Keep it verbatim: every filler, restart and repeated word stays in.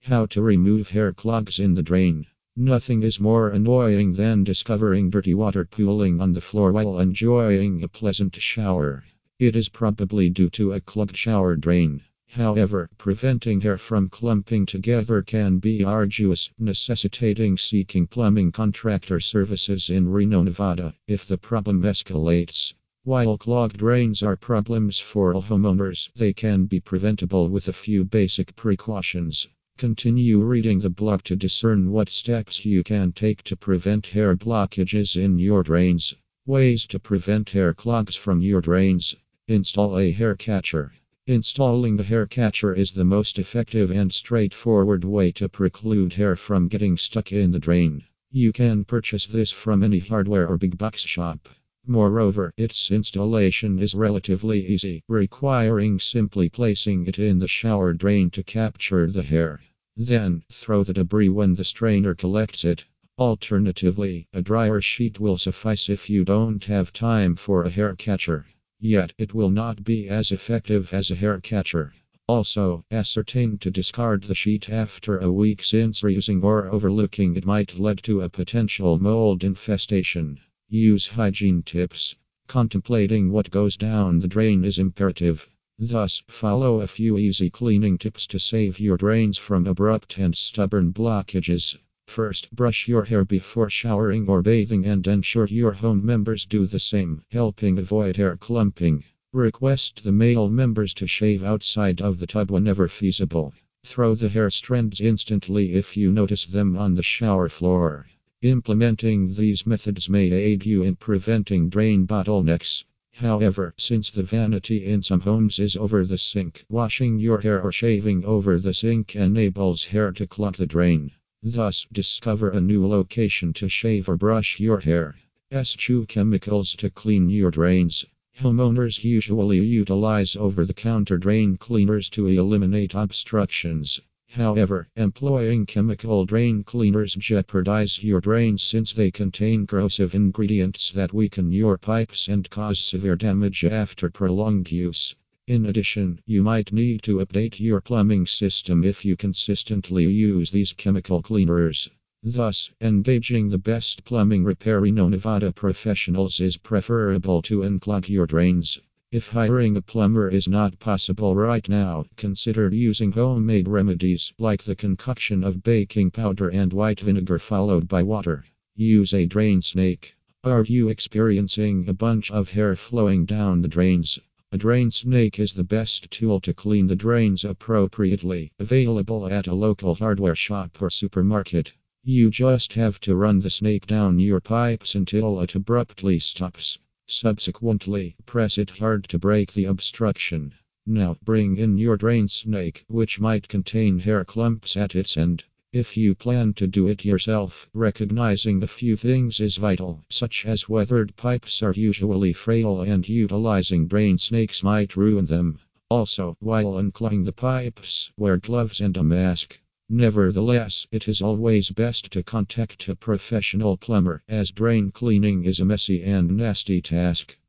How to remove hair clogs in the drain. Nothing is more annoying than discovering dirty water pooling on the floor while enjoying a pleasant shower. It is probably due to a clogged shower drain. However, preventing hair from clumping together can be arduous, necessitating seeking plumbing contractor services in Reno, Nevada, if the problem escalates. While clogged drains are problems for all homeowners, they can be preventable with a few basic precautions. Continue reading the blog to discern what steps you can take to prevent hair blockages in your drains. Ways to prevent hair clogs from your drains. Install a hair catcher. Installing a hair catcher is the most effective and straightforward way to preclude hair from getting stuck in the drain. You can purchase this from any hardware or big box shop. Moreover, its installation is relatively easy, requiring simply placing it in the shower drain to capture the hair. Then, throw the debris when the strainer collects it. Alternatively, a dryer sheet will suffice if you don't have time for a hair catcher. Yet, it will not be as effective as a hair catcher. Also, ascertain to discard the sheet after a week, since reusing or overlooking it might lead to a potential mold infestation. Use hygiene tips. Contemplating what goes down the drain is imperative. Thus, follow a few easy cleaning tips to save your drains from abrupt and stubborn blockages. First, brush your hair before showering or bathing and ensure your home members do the same, helping avoid hair clumping. Request the male members to shave outside of the tub whenever feasible. Throw the hair strands instantly if you notice them on the shower floor. Implementing these methods may aid you in preventing drain bottlenecks. However, since the vanity in some homes is over the sink, washing your hair or shaving over the sink enables hair to clog the drain. Thus, discover a new location to shave or brush your hair. Eschew chemicals to clean your drains. Homeowners usually utilize over-the-counter drain cleaners to eliminate obstructions. However, employing chemical drain cleaners jeopardize your drains since they contain corrosive ingredients that weaken your pipes and cause severe damage after prolonged use. In addition, you might need to update your plumbing system if you consistently use these chemical cleaners. Thus, engaging the best plumbing repair Reno, Nevada professionals is preferable to unclog your drains. If hiring a plumber is not possible right now, consider using homemade remedies like the concoction of baking powder and white vinegar followed by water. Use a drain snake. Are you experiencing a bunch of hair flowing down the drains? A drain snake is the best tool to clean the drains appropriately, available at a local hardware shop or supermarket. You just have to run the snake down your pipes until it abruptly stops. Subsequently, press it hard to break the obstruction. Now, bring in your drain snake, which might contain hair clumps at its end. If you plan to do it yourself, recognizing a few things is vital, such as weathered pipes are usually frail and utilizing drain snakes might ruin them. Also, while unclogging the pipes, wear gloves and a mask. Nevertheless, it is always best to contact a professional plumber, as drain cleaning is a messy and nasty task.